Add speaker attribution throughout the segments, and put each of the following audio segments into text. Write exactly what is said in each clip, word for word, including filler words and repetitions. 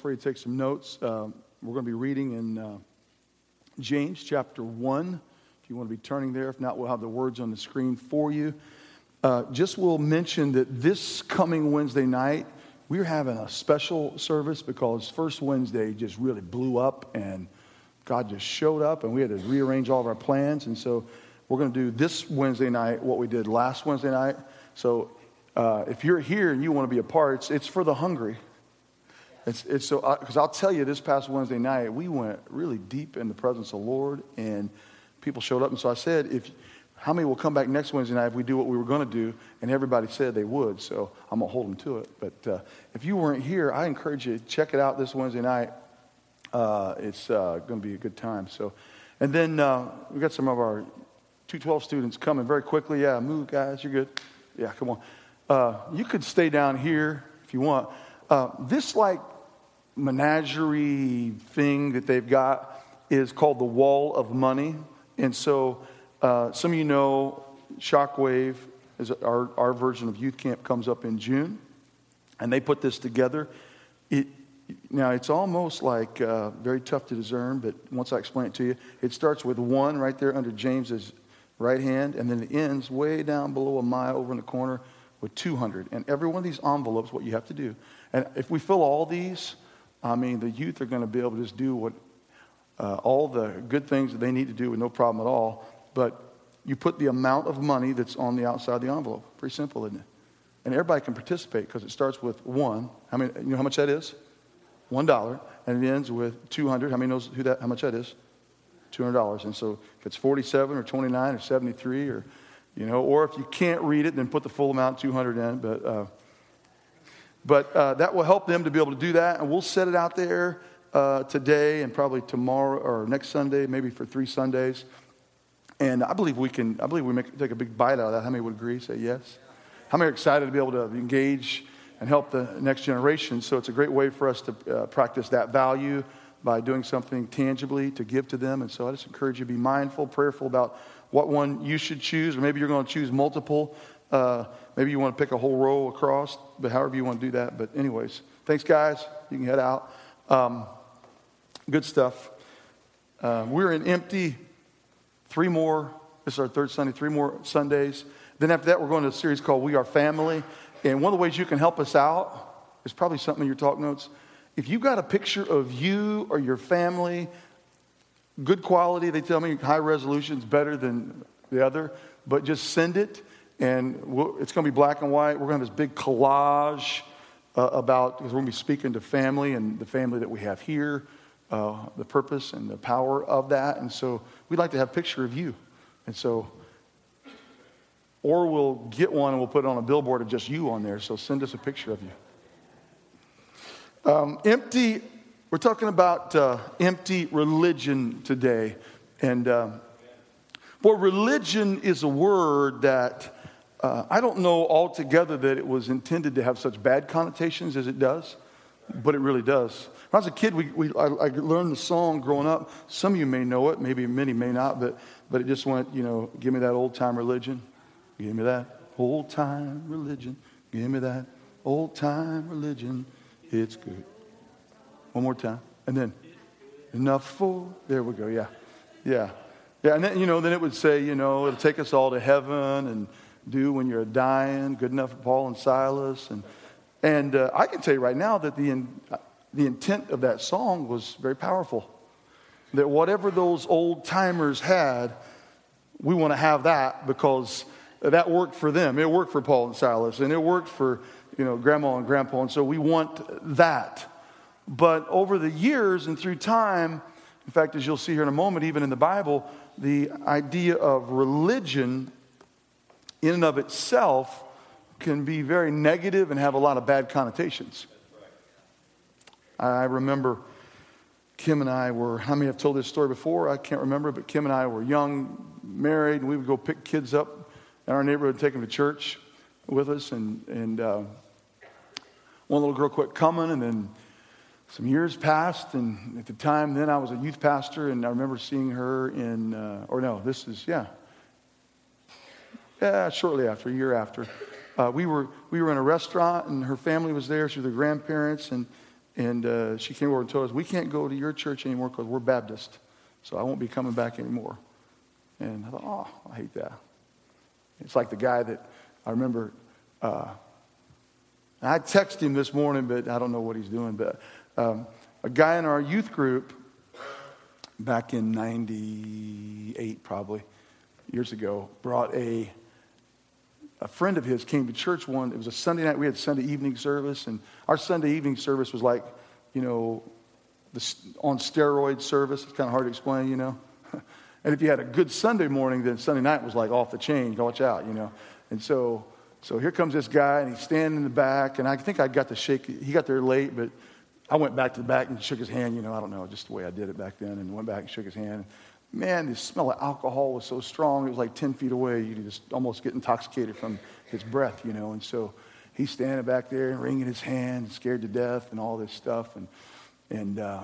Speaker 1: for you to take some notes. Uh, we're going to be reading in uh, James chapter one. If you want to be turning there. If not, we'll have the words on the screen for you. Uh, just will mention that this coming Wednesday night, we're having a special service because first Wednesday just really blew up and God just showed up and we had to rearrange all of our plans. And so we're going to do this Wednesday night what we did last Wednesday night. So uh, if you're here and you want to be a part, it's, it's for the hungry. It's, it's so because I'll tell you, this past Wednesday night, we went really deep in the presence of the Lord and people showed up. And so I said, if how many will come back next Wednesday night if we do what we were going to do? And everybody said they would, so I'm going to hold them to it. But uh, if you weren't here, I encourage you to check it out this Wednesday night. Uh, it's uh, going to be a good time. So, and then uh, we got some of our two twelve students coming very quickly. Yeah, move, guys. You're good. Yeah, come on. Uh, you could stay down here if you want. Uh, this, like, menagerie thing that they've got is called the Wall of Money. And so uh, some of you know Shockwave, is our, our version of youth camp, comes up in June. And they put this together. It Now, it's almost like uh, very tough to discern, but once I explain it to you, it starts with one right there under James's right hand, and then it ends way down below a mile over in the corner with two hundred. And every one of these envelopes, what you have to do. And if we fill all these, I mean, the youth are going to be able to just do what uh, all the good things that they need to do with no problem at all. But you put the amount of money that's on the outside of the envelope. Pretty simple, isn't it? And everybody can participate because it starts with one. How many? You know how much that is? One dollar, and it ends with two hundred. How many knows who that? How much that is? Two hundred dollars. And so, if it's forty-seven or twenty-nine or seventy-three, or you know, or if you can't read it, then put the full amount, two hundred, in. But uh, but uh, that will help them to be able to do that, and we'll set it out there uh, today and probably tomorrow or next Sunday, maybe for three Sundays. And I believe we can. I believe we make take a big bite out of that. How many would agree? Say yes. How many are excited to be able to engage and help the next generation? So it's a great way for us to uh, practice that value by doing something tangibly to give to them. And so I just encourage you to be mindful, prayerful about what one you should choose, or maybe you're going to choose multiple. Uh, maybe you want to pick a whole row across, but however you want to do that. But anyways, thanks, guys. You can head out. Um, good stuff. Uh, we're in empty. Three more. This is our third Sunday. Three more Sundays. Then after that, we're going to a series called We Are Family. And one of the ways you can help us out is probably something in your talk notes. If you've got a picture of you or your family, good quality, they tell me high resolution is better than the other, but just send it, and we'll, it's going to be black and white. We're going to have this big collage uh, about, because we're going to be speaking to family and the family that we have here, uh, the purpose and the power of that. And so we'd like to have a picture of you. And so... Or we'll get one and we'll put it on a billboard of just you on there. So send us a picture of you. Um, empty, we're talking about uh, empty religion today. And, um, boy, religion is a word that uh, I don't know altogether that it was intended to have such bad connotations as it does. But it really does. When I was a kid, we, we I, I learned the song growing up. Some of you may know it, maybe many may not. But, but it just went, you know, give me that old-time religion. Give me that old-time religion. Give me that old-time religion. It's good. One more time. And then, enough for... There we go, yeah. Yeah. Yeah, and then, you know, then it would say, you know, it'll take us all to heaven and do when you're dying. Good enough for Paul and Silas. And and uh, I can tell you right now that the in, the intent of that song was very powerful. That whatever those old-timers had, we want to have that because... that worked for them. It worked for Paul and Silas, and it worked for, you know, Grandma and Grandpa, and so we want that. But over the years and through time, in fact, as you'll see here in a moment, even in the Bible, the idea of religion in and of itself can be very negative and have a lot of bad connotations. I remember Kim and I were, how many have told this story before? I can't remember, but Kim and I were young, married, and we would go pick kids up in our neighborhood, take them to church with us, and and uh, one little girl quit coming, and then some years passed, and at the time, then I was a youth pastor, and I remember seeing her in, uh, or no, this is, yeah, yeah, shortly after, a year after, uh, we were we were in a restaurant, and her family was there, she was her grandparents, and And uh, she came over and told us, we can't go to your church anymore because we're Baptist. So I won't be coming back anymore. And I thought, oh, I hate that. It's like the guy that I remember, uh, I texted him this morning, but I don't know what he's doing. But um, a guy in our youth group back in ninety-eight probably, years ago, brought a, a friend of his came to church one, it was a Sunday night, we had Sunday evening service, and our Sunday evening service was like, you know, the, on steroid service. It's kind of hard to explain, you know. And if you had a good Sunday morning, then Sunday night was like off the chain, watch out, you know. And so so here comes this guy, and he's standing in the back, and I think I got to shake, he got there late, but I went back to the back and shook his hand, you know, I don't know, just the way I did it back then, and went back and shook his hand. Man, the smell of alcohol was so strong, it was like ten feet away. You could just almost get intoxicated from his breath, you know. And so he's standing back there and wringing his hand, scared to death and all this stuff. And, and uh,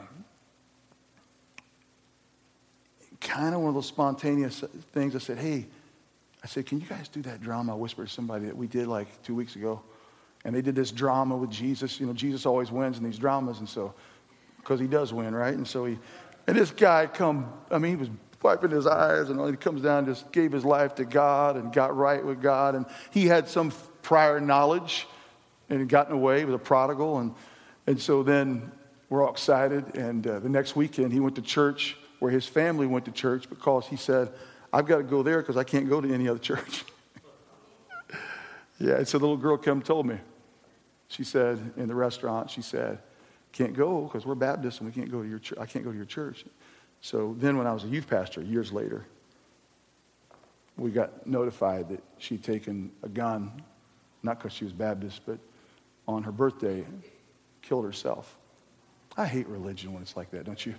Speaker 1: kind of one of those spontaneous things, I said, hey, I said, can you guys do that drama? I whispered to somebody that we did like two weeks ago. And they did this drama with Jesus. You know, Jesus always wins in these dramas. And so, because he does win, right? And so he, and this guy come, I mean, he was wiping his eyes, and he comes down and just gave his life to God and got right with God. And he had some prior knowledge and had gotten away. He was a prodigal. And, and so then we're all excited. And uh, the next weekend he went to church where his family went to church because he said, I've got to go there because I can't go to any other church. Yeah, and so the little girl came and told me. She said in the restaurant, she said, can't go because we're Baptists and we can't go to your church. I can't go to your church. So then when I was a youth pastor years later, we got notified that she'd taken a gun, not because she was Baptist, but on her birthday, killed herself. I hate religion when it's like that, don't you?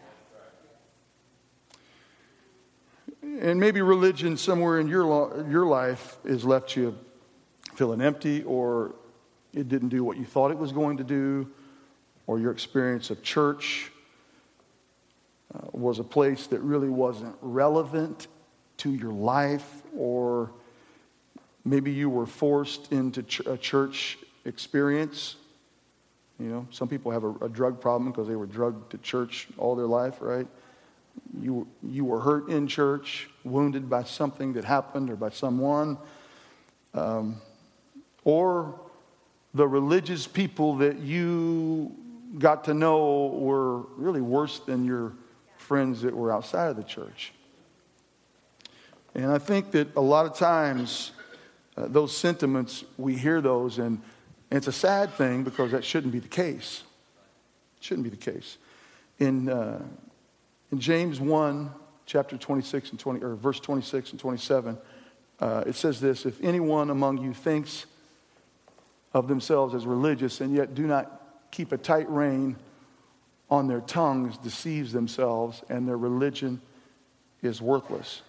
Speaker 1: And maybe religion somewhere in your lo- your life has left you feeling empty, or it didn't do what you thought it was going to do, or your experience of church uh, was a place that really wasn't relevant to your life, or maybe you were forced into ch- a church experience. You know, some people have a, a drug problem because they were drugged to church all their life, right? You, you were hurt in church, wounded by something that happened or by someone. Um, or the religious people that you got to know were really worse than your friends that were outside of the church. And I think that a lot of times uh, those sentiments, we hear those, and, and it's a sad thing because that shouldn't be the case. It shouldn't be the case. In uh, in James one, chapter twenty-six and twenty, or verse twenty-six and twenty-seven, uh, it says this: if anyone among you thinks of themselves as religious and yet do not keep a tight rein on their tongues, deceives themselves, and their religion is worthless.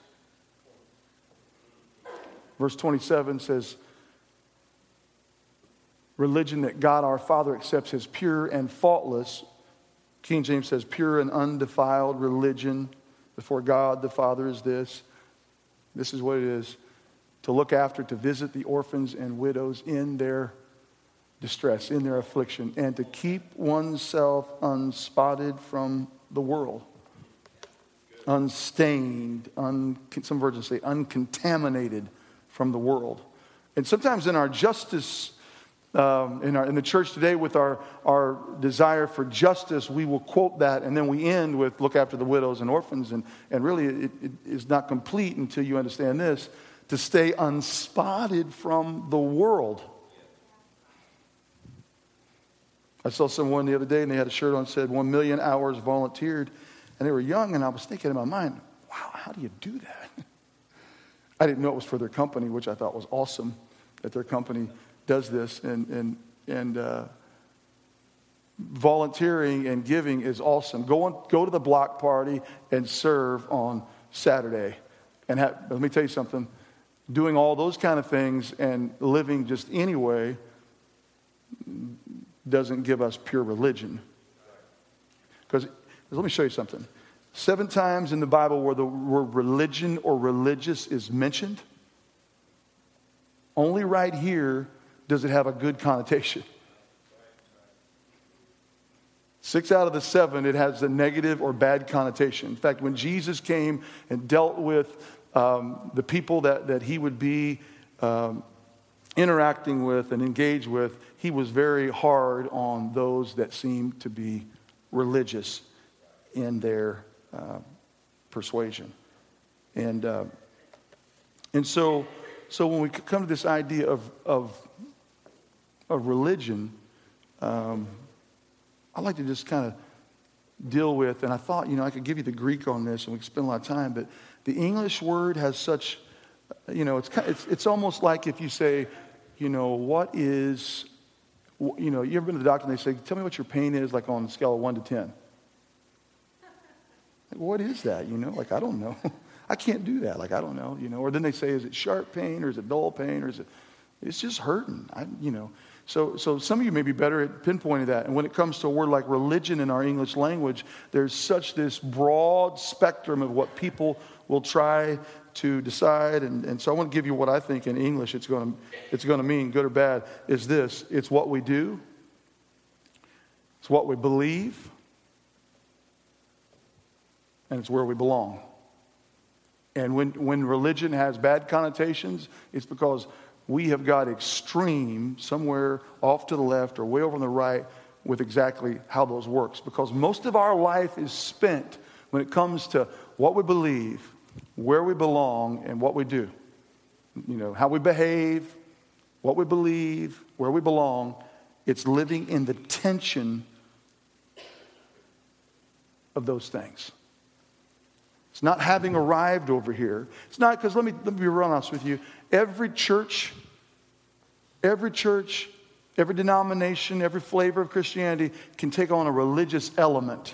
Speaker 1: Verse twenty-seven says, religion that God our Father accepts as pure and faultless. King James says pure and undefiled religion before God the Father is this. This is what it is: to look after, to visit the orphans and widows in their distress, in their affliction, and to keep oneself unspotted from the world. Unstained, un, some versions say uncontaminated from the world. And sometimes in our justice, um, in our in the church today, with our, our desire for justice, we will quote that, and then we end with look after the widows and orphans. And, and really it, it is not complete until you understand this: to stay unspotted from the world. I saw someone the other day, and they had a shirt on that said one million hours volunteered, and they were young, and I was thinking in my mind, wow, how do you do that? I didn't know it was for their company, which I thought was awesome that their company does this. And and and uh, volunteering and giving is awesome. Go on, go to the block party and serve on Saturday. And have, let me tell you something, doing all those kind of things and living just anyway doesn't give us pure religion. Because let me show you something. Seven times in the Bible where the word religion or religious is mentioned, only right here does it have a good connotation. Six out of the seven, it has a negative or bad connotation. In fact, when Jesus came and dealt with um, the people that, that he would be um, interacting with and engage with, he was very hard on those that seemed to be religious in their uh, persuasion. And uh, and so so when we come to this idea of of, of religion, um, I like to just kind of deal with, and I thought, you know, I could give you the Greek on this and we could spend a lot of time, but the English word has such, you know, it's kind of, it's, it's almost like if you say, you know, what is, you know, you ever been to the doctor and they say, tell me what your pain is, like on a scale of one to ten. Like, what is that, you know? Like, I don't know. I can't do that. Like, I don't know, you know. Or then they say, is it sharp pain or is it dull pain or is it, it's just hurting, I, you know. So, so some of you may be better at pinpointing that. And when it comes to a word like religion in our English language, there's such this broad spectrum of what people will try to decide. And, and so I want to give you what I think in English it's going to, it's going to mean, good or bad, is this. It's what we do. It's what we believe. And it's where we belong. And when, when religion has bad connotations, it's because we have got extreme somewhere off to the left or way over on the right with exactly how those works. Because most of our life is spent when it comes to what we believe, where we belong, and what we do. You know, how we behave, what we believe, where we belong. It's living in the tension of those things. It's not having arrived over here. It's not, because let me, let me be real honest with you. Every church, every church, every denomination, every flavor of Christianity can take on a religious element.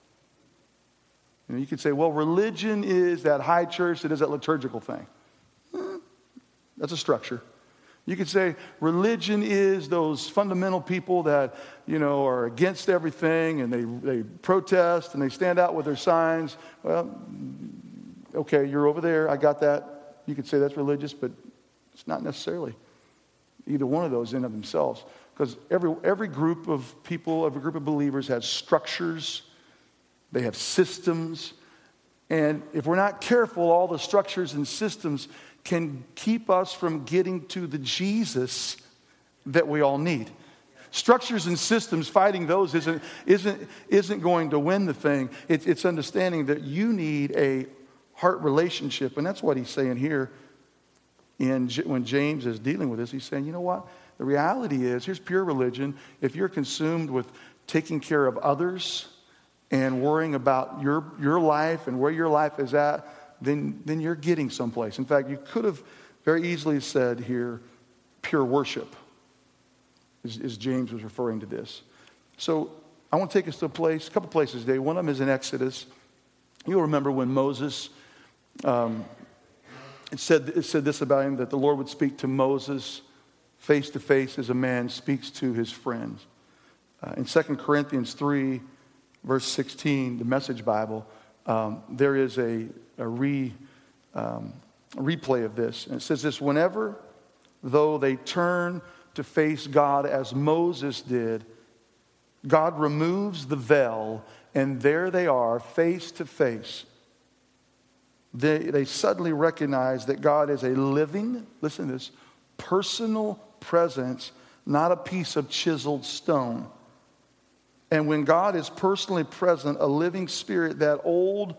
Speaker 1: You know, you could say, well, religion is that high church that does that liturgical thing. Eh, that's a structure. You could say religion is those fundamental people that, you know, are against everything and they, they protest and they stand out with their signs. Well, okay, you're over there. I got that. You could say that's religious, but it's not necessarily either one of those in of themselves. Because every, every group of people, every group of believers has structures. They have systems. And if we're not careful, all the structures and systems can keep us from getting to the Jesus that we all need. Structures and systems, fighting those isn't, isn't, isn't going to win the thing. It, it's understanding that you need a heart relationship. And that's what he's saying here in, when James is dealing with this. He's saying, you know what? The reality is, here's pure religion. If you're consumed with taking care of others and worrying about your, your life and where your life is at, then, then you're getting someplace. In fact, you could have very easily said here, pure worship, as, as James was referring to this. So I want to take us to a place, a couple places today. One of them is in Exodus. You'll remember when Moses, um, it said, it said this about him, that the Lord would speak to Moses face to face as a man speaks to his friends. Uh, in Second Corinthians three, verse sixteen, the Message Bible, um, there is a a re, um, replay of this. And it says this, whenever, though they turn to face God as Moses did, God removes the veil, and there they are, face to face. They, they suddenly recognize that God is a living, listen to this, personal presence, not a piece of chiseled stone. And when God is personally present, a living spirit, that old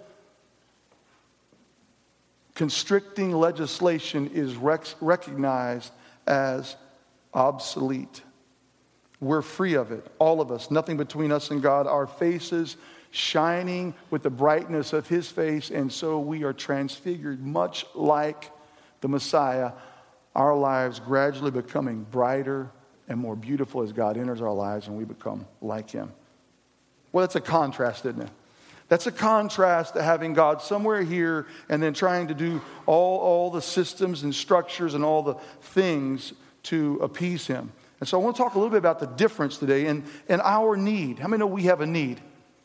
Speaker 1: constricting legislation is rec- recognized as obsolete. We're free of it, all of us, nothing between us and God, our faces shining with the brightness of his face, and so we are transfigured much like the Messiah, our lives gradually becoming brighter and more beautiful as God enters our lives and we become like him. Well, that's a contrast, isn't it? That's a contrast to having God somewhere here and then trying to do all, all the systems and structures and all the things to appease him. And so I want to talk a little bit about the difference today and, and our need. How many know we have a need?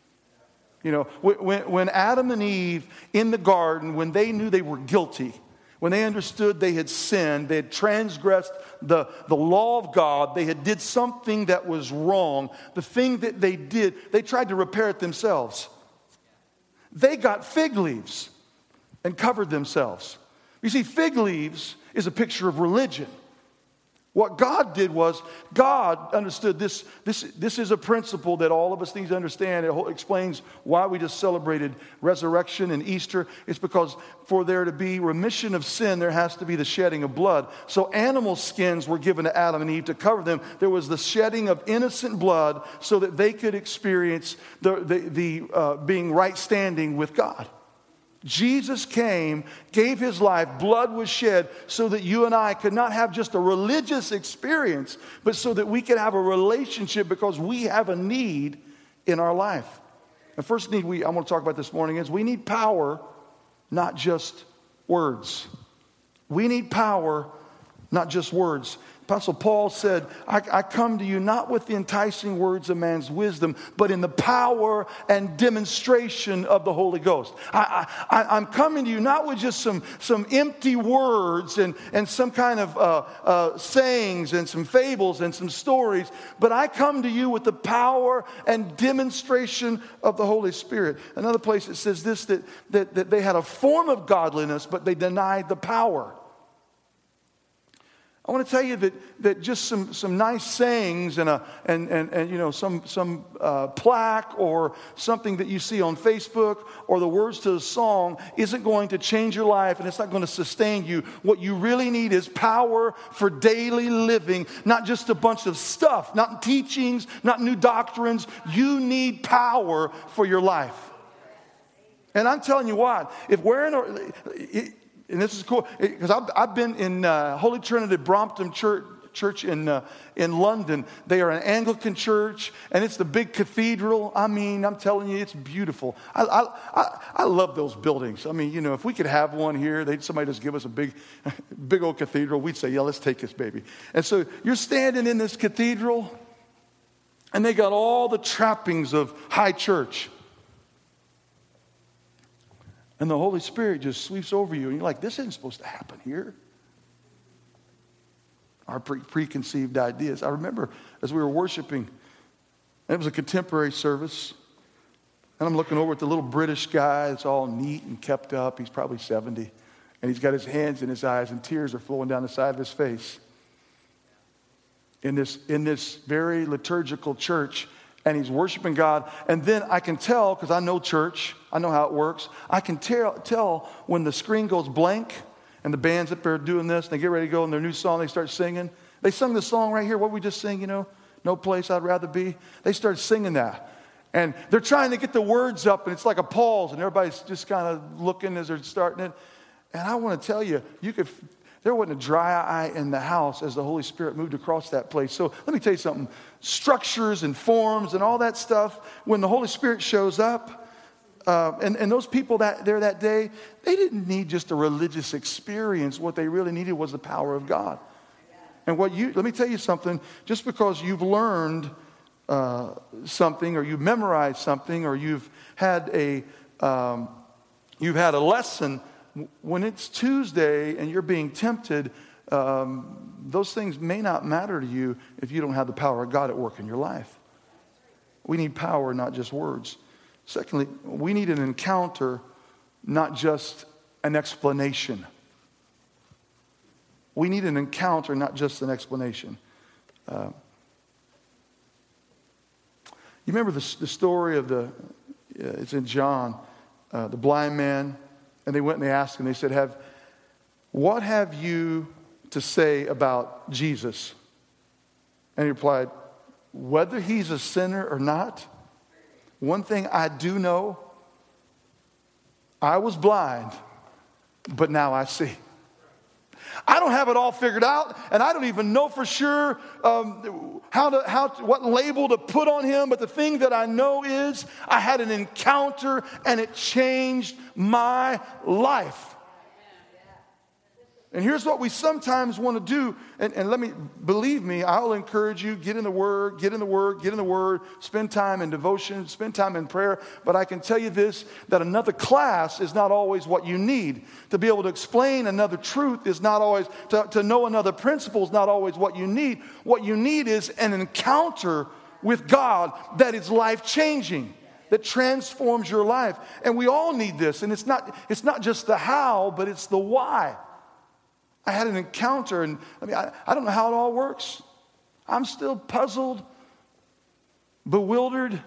Speaker 1: You know, when, when Adam and Eve in the garden, when they knew they were guilty, When they understood they had sinned, they had transgressed the, the law of God, they had did something that was wrong, the thing that they did, they tried to repair it themselves. They got fig leaves and covered themselves. You see, fig leaves is a picture of religion. What God did was, God understood this, this, this is a principle that all of us need to understand. It explains why we just celebrated resurrection and Easter. It's because for there to be remission of sin, there has to be the shedding of blood. So animal skins were given to Adam and Eve to cover them. There was the shedding of innocent blood so that they could experience the, the, the uh, being right standing with God. Jesus came, gave his life, blood was shed so that you and I could not have just a religious experience, but so that we could have a relationship because we have a need in our life. The first need we I want to talk about this morning is we need power, not just words. We need power, not just words. Apostle Paul said, I, I come to you not with the enticing words of man's wisdom, but in the power and demonstration of the Holy Ghost. I, I, I'm coming to you not with just some, some empty words and, and some kind of uh, uh, sayings and some fables and some stories, but I come to you with the power and demonstration of the Holy Spirit. Another place it says this, that, that, that they had a form of godliness, but they denied the power. I want to tell you that, that just some, some nice sayings and, a, and, and, and you know some, some uh, plaque or something that you see on Facebook or the words to a song isn't going to change your life and it's not going to sustain you. What you really need is power for daily living, not just a bunch of stuff, not teachings, not new doctrines. You need power for your life. And I'm telling you what, if we're in a... It, And this is cool, because I've, I've been in uh, Holy Trinity Brompton Church, church in, uh, in London. They are an Anglican church, and it's the big cathedral. I mean, I'm telling you, it's beautiful. I, I, I, I love those buildings. I mean, you know, if we could have one here, they'd somebody just give us a big, big old cathedral, we'd say, yeah, let's take this baby. And so you're standing in this cathedral, and they got all the trappings of high church. And the Holy Spirit just sweeps over you. And you're like, this isn't supposed to happen here. Our pre- preconceived ideas. I remember as we were worshiping, and it was a contemporary service. And I'm looking over at the little British guy. It's all neat and kept up. He's probably seventy. And he's got his hands in his eyes and tears are flowing down the side of his face. In this, in this very liturgical church. And he's worshiping God. And then I can tell, because I know church, I know how it works. I can tell, tell when the screen goes blank and the band's up there doing this and they get ready to go in their new song, they start singing. They sung the song right here, what we just sing, you know, No Place I'd Rather Be. They start singing that. And they're trying to get the words up and it's like a pause and everybody's just kind of looking as they're starting it. And I want to tell you, you could... There wasn't a dry eye in the house as the Holy Spirit moved across that place. So let me tell you something. Structures and forms and all that stuff, when the Holy Spirit shows up, uh, and, and those people that there that day, they didn't need just a religious experience. What they really needed was the power of God. And what you, let me tell you something. Just because you've learned uh, something or you've memorized something or you've had a, um, you've had a lesson, when it's Tuesday and you're being tempted, um, those things may not matter to you if you don't have the power of God at work in your life. We need power, not just words. Secondly, we need an encounter, not just an explanation. We need an encounter, not just an explanation. Uh, you remember the, the story of the, uh, it's in John, uh, the blind man. And they went and they asked him, they said, "Have what have you to say about Jesus?" And he replied, "Whether he's a sinner or not, one thing I do know, I was blind, but now I see." I don't have it all figured out, and I don't even know for sure um, how to, how to, what label to put on him. But the thing that I know is I had an encounter, and it changed my life. And here's what we sometimes want to do. And, and let me, believe me, I'll encourage you, get in the Word, get in the Word, get in the Word, spend time in devotion, spend time in prayer. But I can tell you this, that another class is not always what you need. To be able to explain another truth is not always, to, to know another principle is not always what you need. What you need is an encounter with God that is life-changing, that transforms your life. And we all need this. And it's not, it's not just the how, but it's the why. I had an encounter, and I mean, I, I don't know how it all works. I'm still puzzled, bewildered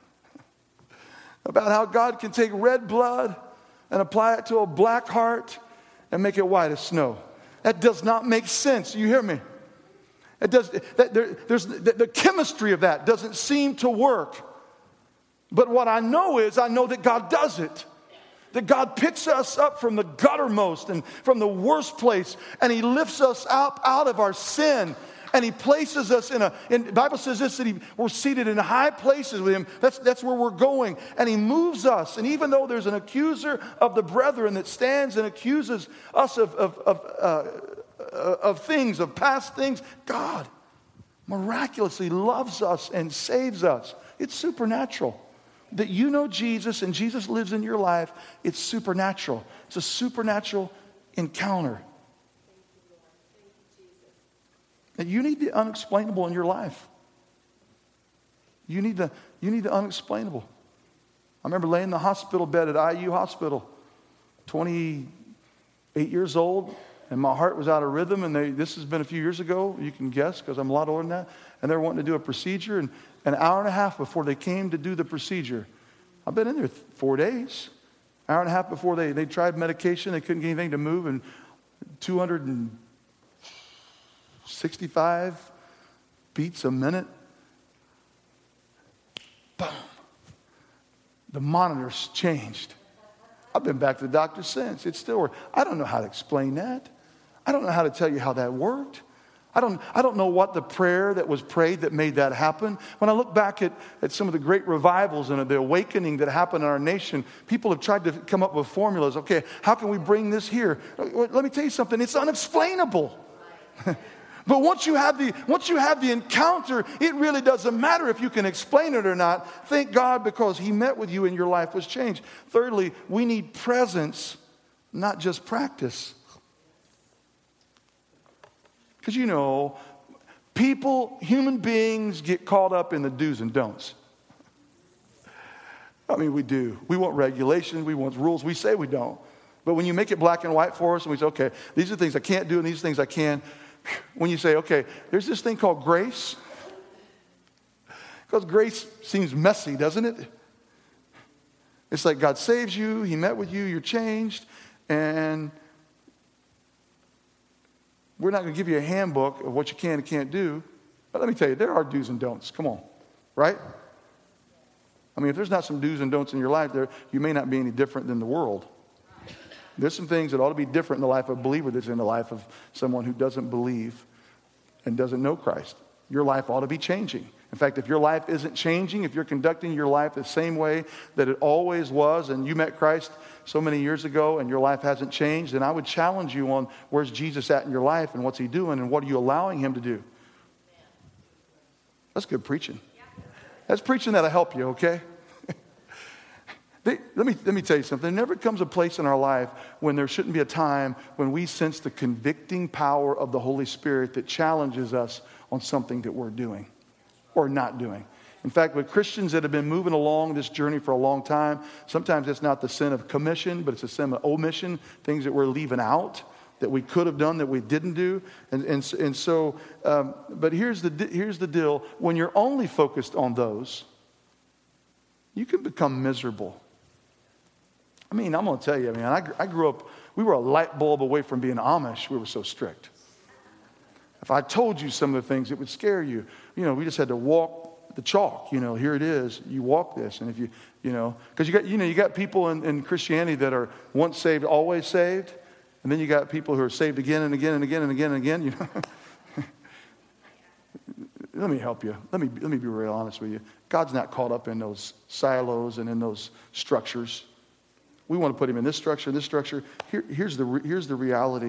Speaker 1: about how God can take red blood and apply it to a black heart and make it white as snow. That does not make sense. You hear me? It does. That, there, there's the, the chemistry of that doesn't seem to work. But what I know is, I know that God does it. That God picks us up from the guttermost and from the worst place, and He lifts us up out of our sin, and He places us in a, and the Bible says this, that he, we're seated in high places with Him. That's, that's where we're going. And He moves us. And even though there's an accuser of the brethren that stands and accuses us of, of, of, uh, of things, of past things, God miraculously loves us and saves us. It's supernatural. That you know Jesus and Jesus lives in your life, it's supernatural. It's a supernatural encounter. That you need the unexplainable in your life. You need the, you need the unexplainable. I remember laying in the hospital bed at I U Hospital, twenty-eight years old, and my heart was out of rhythm. And they, this has been a few years ago, you can guess, because I'm a lot older than that. And they were wanting to do a procedure, and an hour and a half before they came to do the procedure, I've been in there four days. Hour and a half before they, they tried medication, they couldn't get anything to move, and two hundred sixty-five beats a minute. Boom. The monitors changed. I've been back to the doctor since. It's still working. I don't know how to explain that. I don't know how to tell you how that worked. I don't, I don't know what the prayer that was prayed that made that happen. When I look back at, at some of the great revivals and the awakening that happened in our nation, people have tried to come up with formulas. Okay, how can we bring this here? Let me tell you something. It's unexplainable. But once you have the once you have the encounter, it really doesn't matter if you can explain it or not. Thank God, because He met with you and your life was changed. Thirdly, we need presence, not just practice. Because, you know, people, human beings get caught up in the do's and don'ts. I mean, we do. We want regulations. We want rules. We say we don't. But when you make it black and white for us and we say, okay, these are things I can't do and these are things I can. When you say, okay, there's this thing called grace. Because grace seems messy, doesn't it? It's like God saves you. He met with you. You're changed. And we're not going to give you a handbook of what you can and can't do. But let me tell you, there are do's and don'ts. Come on. Right? I mean, if there's not some do's and don'ts in your life, there, you may not be any different than the world. There's some things that ought to be different in the life of a believer that's in the life of someone who doesn't believe and doesn't know Christ. Your life ought to be changing. In fact, if your life isn't changing, if you're conducting your life the same way that it always was, and you met Christ so many years ago and your life hasn't changed, then I would challenge you on where's Jesus at in your life and what's He doing and what are you allowing Him to do. That's good preaching. That's preaching that'll help you, okay? They, let me, let me tell you something. There never comes a place in our life when there shouldn't be a time when we sense the convicting power of the Holy Spirit that challenges us on something that we're doing or not doing. In fact, with Christians that have been moving along this journey for a long time, sometimes it's not the sin of commission, but it's a sin of omission, things that we're leaving out, that we could have done that we didn't do. And, and, and so, um, but here's the, here's the deal. When you're only focused on those, you can become miserable. I mean, I'm going to tell you, man, I, I grew up, we were a light bulb away from being Amish. We were so strict. If I told you some of the things, it would scare you. You know, we just had to walk the chalk. You know, here it is. You walk this. And if you, you know, because you got, you know, you got people in, in Christianity that are once saved, always saved. And then you got people who are saved again and again and again and again and again. You know, let me help you. Let me, let me be real honest with you. God's not caught up in those silos and in those structures. We want to put Him in this structure, this structure. Here, here's the here's the reality.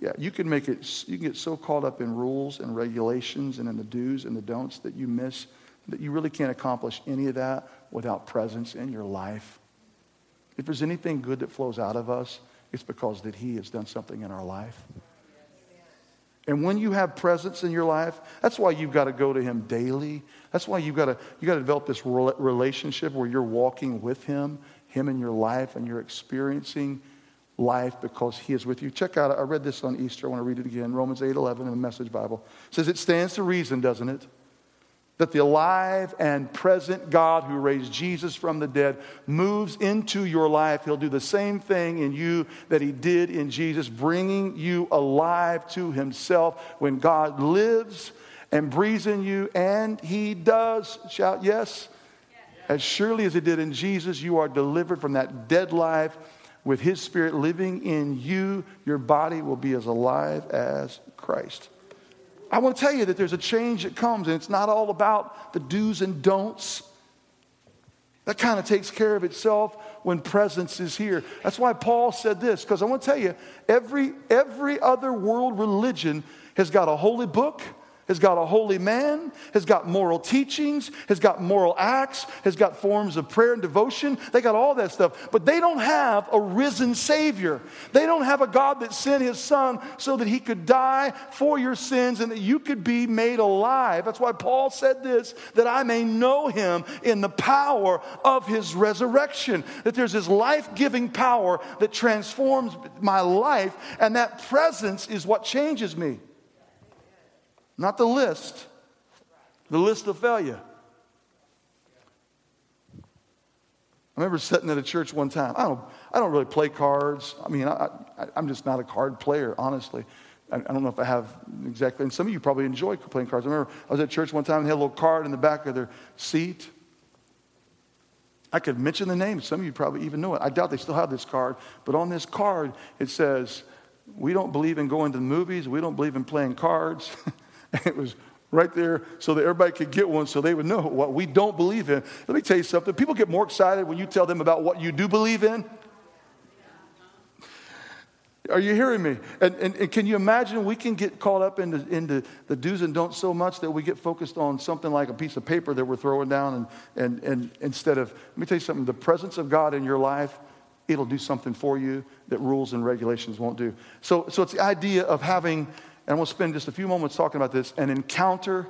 Speaker 1: Yeah, you can make it, you can get so caught up in rules and regulations and in the do's and the don'ts that you miss, that you really can't accomplish any of that without presence in your life. If there's anything good that flows out of us, it's because that he has done something in our life. And when you have presence in your life, that's why you've got to go to him daily. That's why you've got to, you got to develop this relationship where you're walking with him, him in your life, and you're experiencing life because he is with you. Check out, I read this on Easter. I want to read it again. Romans eight eleven in the Message Bible. It says, it stands to reason, doesn't it, that the alive and present God who raised Jesus from the dead moves into your life. He'll do the same thing in you that he did in Jesus, bringing you alive to himself. When God lives and breathes in you, and he does, shout yes. As surely as he did in Jesus, you are delivered from that dead life. With his spirit living in you, your body will be as alive as Christ. I want to tell you that there's a change that comes, and it's not all about the do's and don'ts. That kind of takes care of itself when presence is here. That's why Paul said this, because I want to tell you, every, every other world religion has got a holy book, has got a holy man, has got moral teachings, has got moral acts, has got forms of prayer and devotion. They got all that stuff. But they don't have a risen Savior. They don't have a God that sent his son so that he could die for your sins and that you could be made alive. That's why Paul said this, that I may know him in the power of his resurrection. That there's this life-giving power that transforms my life, and that presence is what changes me. Not the list, the list of failure. I remember sitting at a church one time. I don't, I don't really play cards. I mean, I, I, I'm just not a card player, honestly. I, I don't know if I have exactly, and some of you probably enjoy playing cards. I remember I was at church one time and they had a little card in the back of their seat. I could mention the name. Some of you probably even know it. I doubt they still have this card. But on this card, it says, we don't believe in going to the movies. We don't believe in playing cards. It was right there so that everybody could get one so they would know what we don't believe in. Let me tell you something. People get more excited when you tell them about what you do believe in. Are you hearing me? And, and, and can you imagine we can get caught up into, into the do's and don'ts so much that we get focused on something like a piece of paper that we're throwing down and, and, and instead of, let me tell you something, the presence of God in your life, it'll do something for you that rules and regulations won't do. So, so it's the idea of having, and we'll spend just a few moments talking about this, an encounter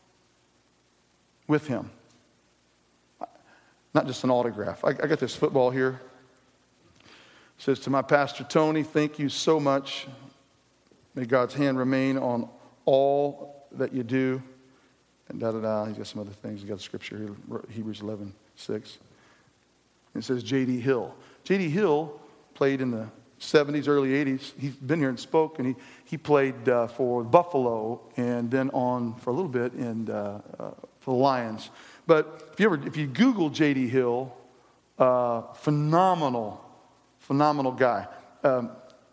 Speaker 1: with him. Not just an autograph. I, I got this football here. It says, to my pastor, Tony, thank you so much. May God's hand remain on all that you do. And da-da-da. He's got some other things. He's got a scripture here, Hebrews eleven six. It says J D Hill. J D Hill played in the seventies, early eighties. He's been here and spoke, and he, he played uh, for Buffalo and then on for a little bit in, uh, uh, for the Lions. But if you ever, if you Google J D Hill, uh, phenomenal, phenomenal guy. Um,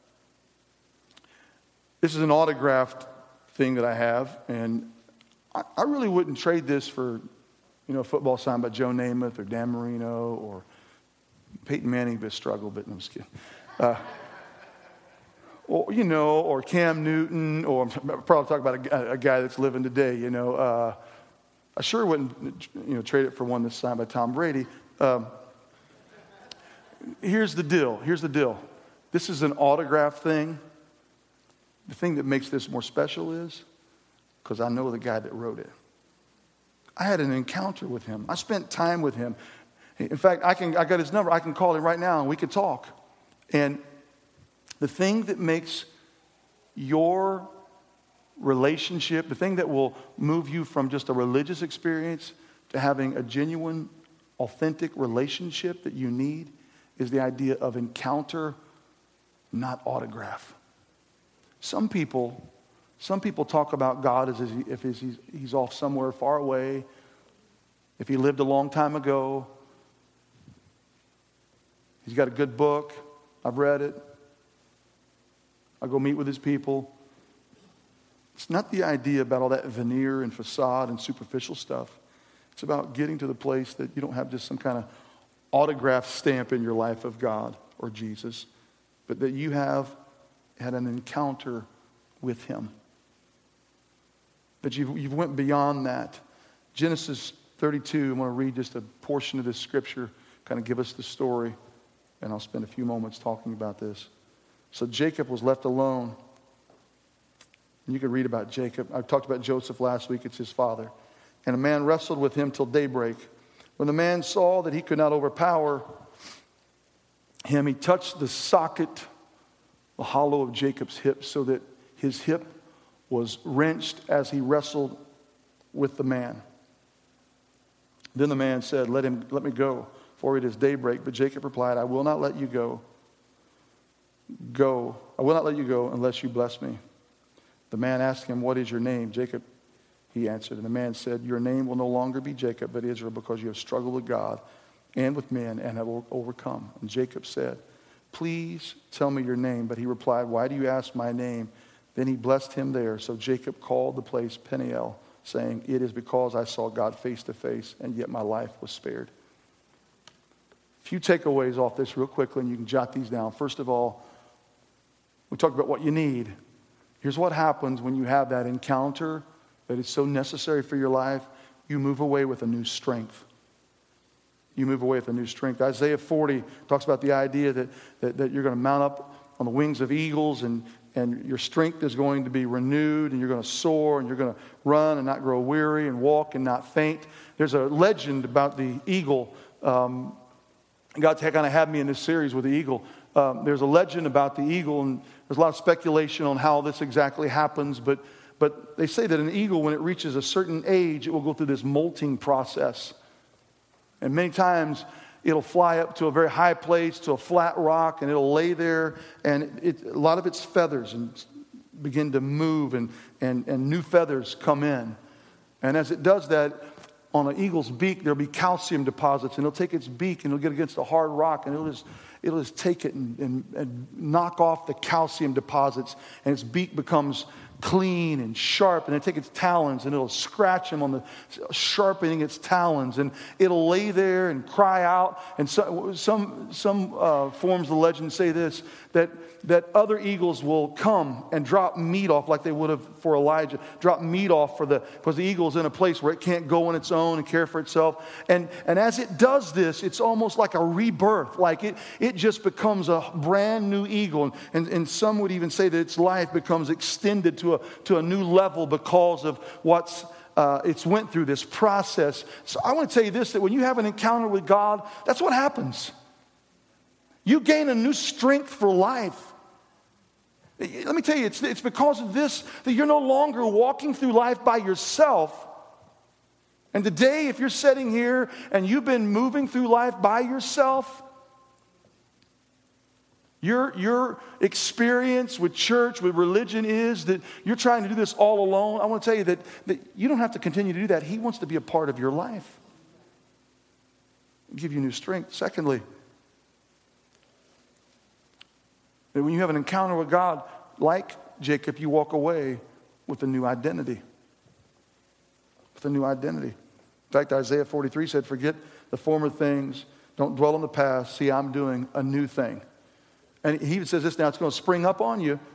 Speaker 1: this is an autographed thing that I have, and I, I really wouldn't trade this for, you know, a football signed by Joe Namath or Dan Marino or Peyton Manning, but struggle, but no, I'm just kidding. Uh, or, you know, or Cam Newton, or I'm probably talking about a, a guy that's living today, you know. Uh, I sure wouldn't, you know, trade it for one that's signed by Tom Brady. Um, here's the deal. Here's the deal. This is an autograph thing. The thing that makes this more special is because I know the guy that wrote it. I had an encounter with him. I spent time with him. In fact, I can I got his number. I can call him right now and we could talk. And the thing that makes your relationship, the thing that will move you from just a religious experience to having a genuine, authentic relationship that you need is the idea of encounter, not autograph. Some people, some people talk about God as if he's, he's off somewhere far away, if he lived a long time ago. He's got a good book. I've read it. I'll go meet with his people. It's not the idea about all that veneer and facade and superficial stuff. It's about getting to the place that you don't have just some kind of autograph stamp in your life of God or Jesus, but that you have had an encounter with him. But you've, you've went beyond that. Genesis thirty-two, I'm going to read just a portion of this scripture, kind of give us the story, and I'll spend a few moments talking about this. So Jacob was left alone. And you can read about Jacob. I talked about Joseph last week. It's his father. And a man wrestled with him till daybreak. When the man saw that he could not overpower him, he touched the socket, the hollow of Jacob's hip, so that his hip was wrenched as he wrestled with the man. Then the man said, let him, let me go, for it is daybreak. But Jacob replied, I will not let you go. Go. I will not let you go unless you bless me. The man asked him, what is your name? Jacob, he answered. And the man said, your name will no longer be Jacob, but Israel, because you have struggled with God and with men and have overcome. And Jacob said, please tell me your name. But he replied, why do you ask my name? Then he blessed him there. So Jacob called the place Peniel, saying, it is because I saw God face to face, and yet my life was spared. A few takeaways off this real quickly, and you can jot these down. First of all, we talked about what you need. Here's what happens when you have that encounter that is so necessary for your life. You move away with a new strength. You move away with a new strength. Isaiah forty talks about the idea that, that, that you're going to mount up on the wings of eagles, and, and your strength is going to be renewed, and you're going to soar, and you're going to run and not grow weary, and walk and not faint. There's a legend about the eagle. Um, God kind of had me in this series with the eagle. Um, there's a legend about the eagle, and there's a lot of speculation on how this exactly happens, but but they say that an eagle, when it reaches a certain age, it will go through this molting process. And many times, it'll fly up to a very high place, to a flat rock, and it'll lay there, and it, a lot of its feathers and begin to move, and, and, and new feathers come in. And as it does that, on an eagle's beak, there'll be calcium deposits, and it'll take its beak, and it'll get against a hard rock, and it'll just it'll just take it and, and, and knock off the calcium deposits, and its beak becomes clean and sharp, and then take its talons and it'll scratch him on the sharpening its talons, and it'll lay there and cry out. And so, some some uh, forms of the legend say this, that that other eagles will come and drop meat off, like they would have for Elijah, drop meat off for the because the eagle's in a place where it can't go on its own and care for itself. And and as it does this, it's almost like a rebirth, like it it just becomes a brand new eagle. And, and, and some would even say that its life becomes extended to a to a new level because of what's uh, it's went through this process. So I want to tell you this, that when you have an encounter with God, that's what happens. You gain a new strength for life. Let me tell you, it's, it's because of this that you're no longer walking through life by yourself. And today, if you're sitting here and you've been moving through life by yourself, your, your experience with church, with religion is that you're trying to do this all alone. I want to tell you that, that you don't have to continue to do that. He wants to be a part of your life. Give you new strength. Secondly, that when you have an encounter with God, like Jacob, you walk away with a new identity. With a new identity. In fact, Isaiah forty-three said, forget the former things. Don't dwell on the past. See, I'm doing a new thing. And he even says this now, it's going to spring up on you.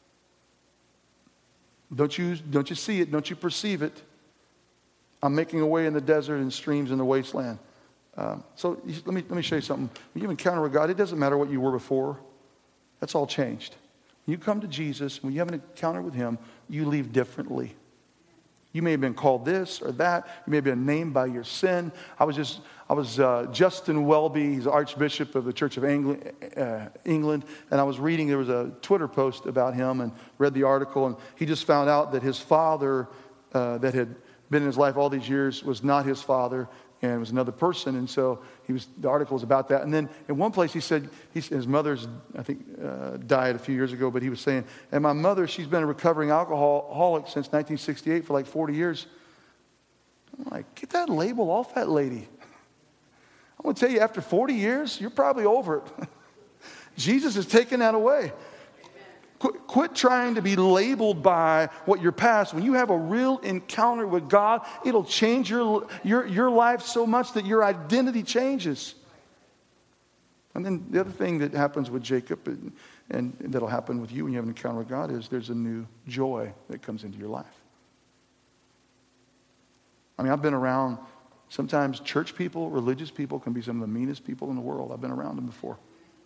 Speaker 1: Don't you, don't you see it? Don't you perceive it? I'm making a way in the desert and streams in the wasteland. Um, so let me, let me show you something. When you encounter with God, it doesn't matter what you were before. That's all changed. When you come to Jesus, when you have an encounter with him, you leave differently. You may have been called this or that. You may have been named by your sin. I was just, I was uh, Justin Welby. He's Archbishop of the Church of England, uh, England, and I was reading. There was a Twitter post about him, and read the article. And he just found out that his father, uh, that had been in his life all these years, was not his father, and was another person. And so he was. The article was about that. And then in one place he said he, his mother's, I think, uh, died a few years ago. But he was saying, and my mother, she's been a recovering alcoholic since nineteen sixty-eight for like forty years. I'm like, get that label off that lady. I'm going to tell you, after forty years, you're probably over it. Jesus has taken that away. Quit, quit trying to be labeled by what your past. When you have a real encounter with God, it'll change your, your, your life so much that your identity changes. And then the other thing that happens with Jacob and, and that'll happen with you when you have an encounter with God is there's a new joy that comes into your life. I mean, I've been around, sometimes church people, religious people can be some of the meanest people in the world. I've been around them before.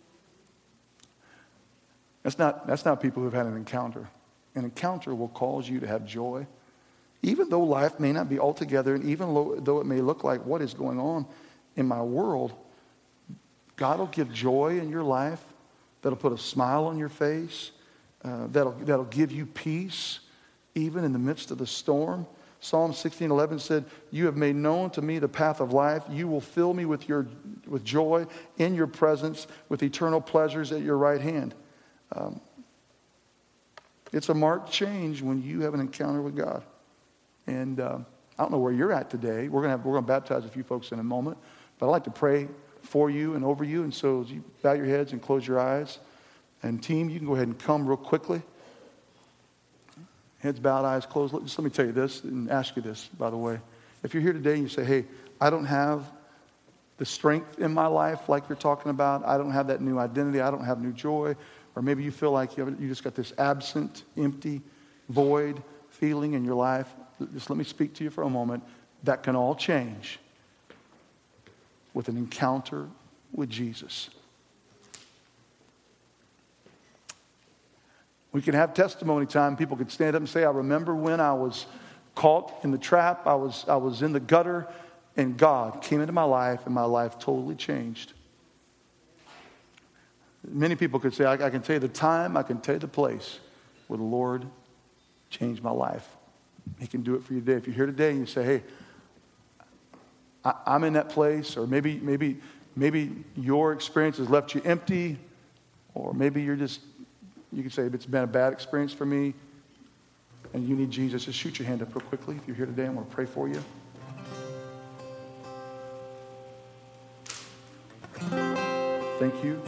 Speaker 1: That's not, that's not people who've had an encounter. An encounter will cause you to have joy. Even though life may not be altogether, and even though it may look like what is going on in my world, God will give joy in your life that'll put a smile on your face, uh, that'll, that'll give you peace even in the midst of the storm. Psalm sixteen eleven said, you have made known to me the path of life. You will fill me with your with joy in your presence, with eternal pleasures at your right hand. Um, it's a marked change when you have an encounter with God. And uh, I don't know where you're at today. We're gonna have, we're gonna baptize a few folks in a moment, but I'd like to pray for you and over you. And so as you bow your heads and close your eyes, and team, you can go ahead and come real quickly. Heads bowed, eyes closed. Just let me tell you this and ask you this, by the way. If you're here today and you say, hey, I don't have the strength in my life like you're talking about. I don't have that new identity. I don't have new joy. Or maybe you feel like you, have, you just got this absent, empty, void feeling in your life. Just let me speak to you for a moment. That can all change with an encounter with Jesus. We can have testimony time. People could stand up and say, I remember when I was caught in the trap. I was, I was in the gutter, and God came into my life, and my life totally changed. Many people could say, I, I can tell you the time, I can tell you the place where the Lord changed my life. He can do it for you today. If you're here today and you say, hey, I, I'm in that place, or maybe, maybe, maybe your experience has left you empty, or maybe you're just, you can say, it's been a bad experience for me, and you need Jesus. Just shoot your hand up real quickly. If you're here today, I want to pray for you. Thank you.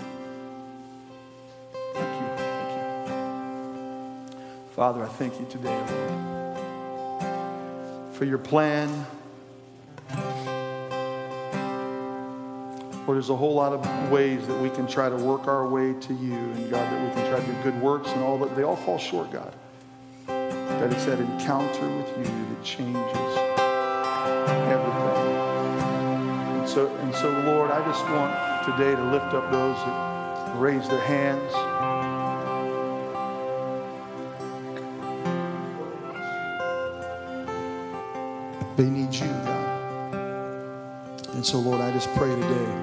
Speaker 1: Thank you. Thank you. Father, I thank you today, Lord, for your plan. Lord, there's a whole lot of ways that we can try to work our way to you, and God, that we can try to do good works and all that. They all fall short, God. That it's that encounter with you that changes everything. And so, and so, Lord, I just want today to lift up those that raise their hands. They need you, God. And so, Lord, I just pray today,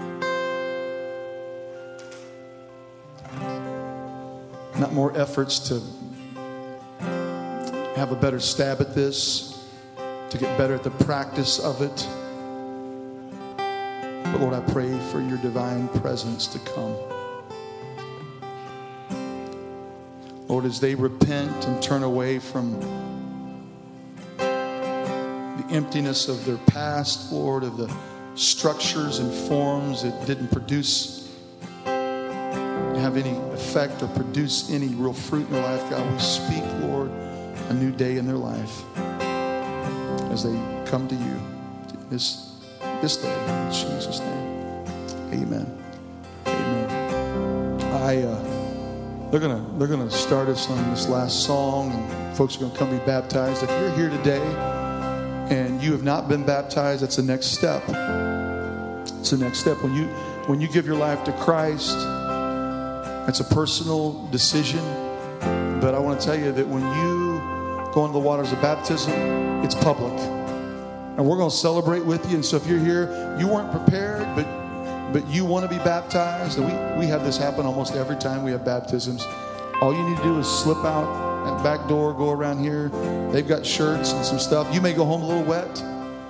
Speaker 1: not more efforts to have a better stab at this, to get better at the practice of it. But Lord, I pray for your divine presence to come. Lord, as they repent and turn away from the emptiness of their past, Lord, of the structures and forms that didn't produce, have any effect or produce any real fruit in their life, God, we speak, Lord, a new day in their life as they come to you this, this day. In Jesus' name, amen. Amen. I, uh, they're gonna they're gonna start us on this last song, and folks are gonna come be baptized. If you're here today and you have not been baptized, that's the next step. It's the next step. When you when you give your life to Christ, it's a personal decision. But I want to tell you that when you go into the waters of baptism, it's public. And we're going to celebrate with you. And so if you're here, you weren't prepared, but but you want to be baptized. And we, we have this happen almost every time we have baptisms. All you need to do is slip out that back door, go around here. They've got shirts and some stuff. You may go home a little wet.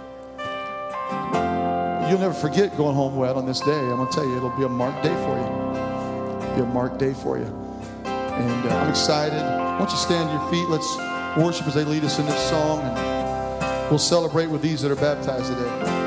Speaker 1: You'll never forget going home wet on this day. I'm going to tell you, it'll be a marked day for you. It'll be a marked day for you. And uh, I'm excited. Why don't you stand to your feet? Let's worship as they lead us in this song. And we'll celebrate with these that are baptized today.